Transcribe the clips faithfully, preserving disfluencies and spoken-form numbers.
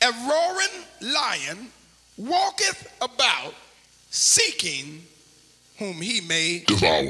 a roaring lion walketh about, seeking whom he may devour.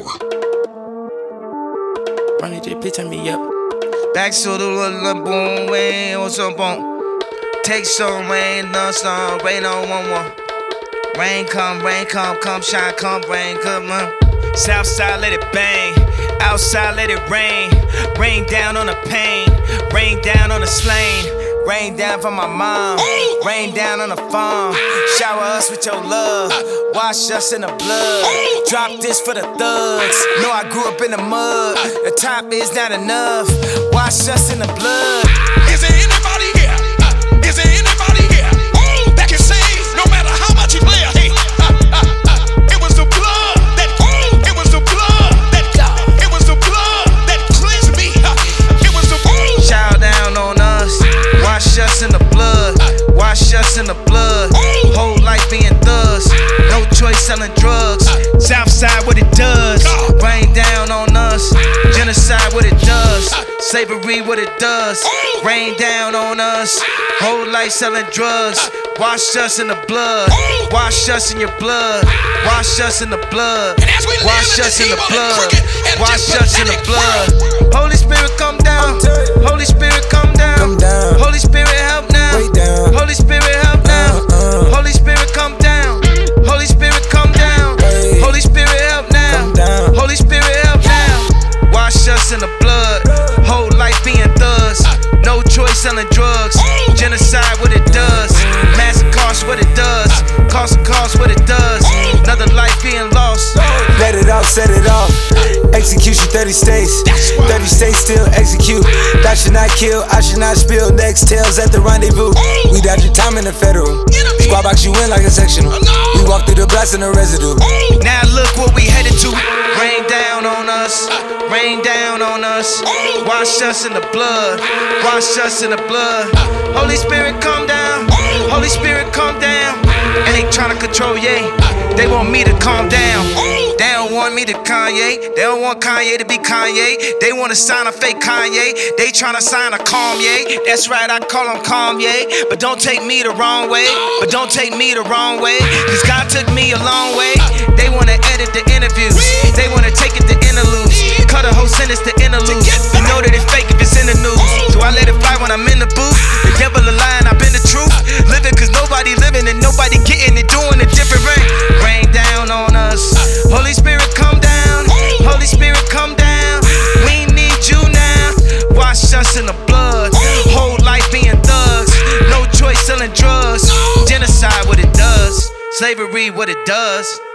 Ronnie J, please turn me up. Back to the little boom, way on some boom. Take some rain, no sun, rain on one one. Rain come, rain come, come shine, come rain, come on. Southside let it bang, outside let it rain. Rain down on the pain, rain down on the slain. Rain down from my mom, rain down on the farm. Shower us with your love, wash us in the blood. Drop this for the thugs, know I grew up in the mud. The top is not enough, wash us in the blood. Is there anybody here? Uh, is there anybody here uh, that can say no matter how much you play a hey, uh, uh, uh, it was the blood that, uh, it was the blood that, uh, it was the blood that cleansed me. Uh, it was the blood. Shower down on us. Wash us in the blood, wash us in the blood. Whole life being thugs, no choice selling drugs. Southside what it does, rain down on us. Genocide what it does, slavery what it does. Rain down on us, whole life selling drugs. Wash us in the blood, wash us in your blood. Wash us in the blood, wash us in the blood. Wash us in the blood. Holy Spirit come down, Holy Spirit come down. Holy Spirit help now, Holy Spirit help now. Holy Spirit come down, Holy Spirit come down. Holy Spirit help now, Holy Spirit help now. Wash us in the blood, whole life being thugs. No choice selling drugs, genocide what it does. Mass cost what it does, cost cost what it does. Another life being lost. Let it off, set it off. Execution thirty states, thirty states still execute. That should not kill, I should not spill. Next tails at the rendezvous. We dodge your time in the federal. Squad box you in like a sectional. We walk through the blast in the residue. Now look what we headed to. Rain down on us, rain down on us. Wash us in the blood, wash us in the blood. Holy Spirit come down, Holy Spirit come down. And they tryna control, yeah. They want me to calm down. They don't want me to Kanye. They don't want Kanye to be Kanye. They wanna sign a fake Kanye. They tryna sign a Kanye. That's right, I call him Kanye. But don't take me the wrong way. But don't take me the wrong way. Cause God took me a long way. They wanna edit the interviews. They wanna take it to interludes. Cut a whole sentence to interludes. You know that it's fake if it's in the news. So I let it fly when I'm in the booth. The devil a lie and I've been the truth. Living cause nobody living and nobody getting it. Doing a different rain. Rain down on us. Holy Spirit come down. Holy Spirit come down. We need you now. Wash us in the blood. Whole life being thugs. No choice selling drugs. Genocide what it does. Slavery what it does.